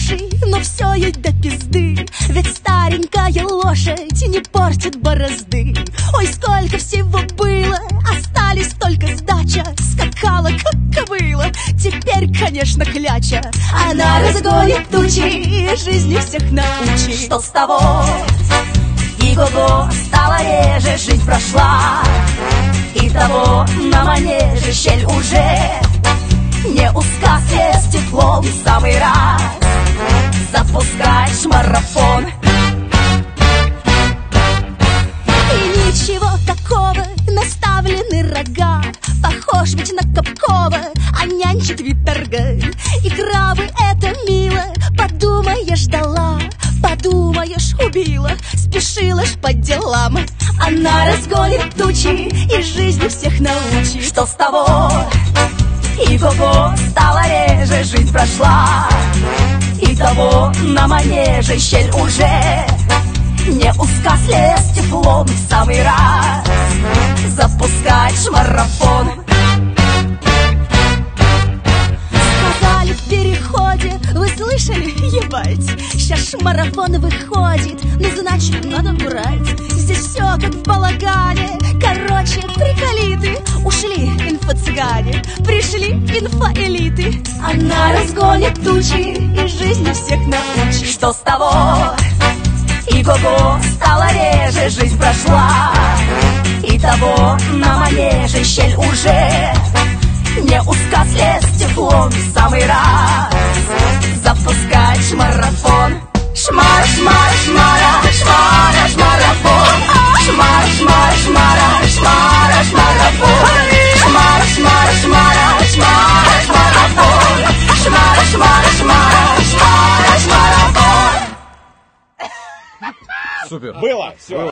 хороший, но все ей до пизды. Ведь старенькая лошадь не портит борозды. Ой, сколько всего было, остались только сдача. Скакала, как кобыла, теперь, конечно, кляча. Она разгонит тучи, жизни всех научит. Что с того? И-го-го, стала реже, жизнь прошла. И того на манеже щель уже не узка, с теплом в самый раз запускаешь марафон. И ничего такого, наставлены рога. Похож ведь на Капкова, а нянчит вид торга. И крабы это мило, подумаешь, дала. Подумаешь, убила, спешила ж по делам. Она разгонит тучи и жизни всех научит. Что с того? И-го-го, стала реже, жизнь прошла. И того на манеже щель уже не узка, слез теплом в самый раз запускаешь марафон. Сказали в переходе, вы слышали, ебать? Сейчас марафон выходит, ну значит надо брать. Здесь все как в балагане, короче, приколиты. Ушли инфо-цыгане, пришли инфо-элиты. Она разгонит тучи и жизни всех научит. Что с того? И-го-го, стала реже, жизнь прошла. И того на манеже щель уже не узка, слез теплом в самый раз запускаешь марафон. Шмара, шмара, шмара, шмара, шмарафон. Шмара, шмара, шмара, шмара, шмарафон. Шмара, шмара, шмара, шмара, шмарафон. Шмара, шмара, шмара, шмара, шмарафон. Супер. Было. Все.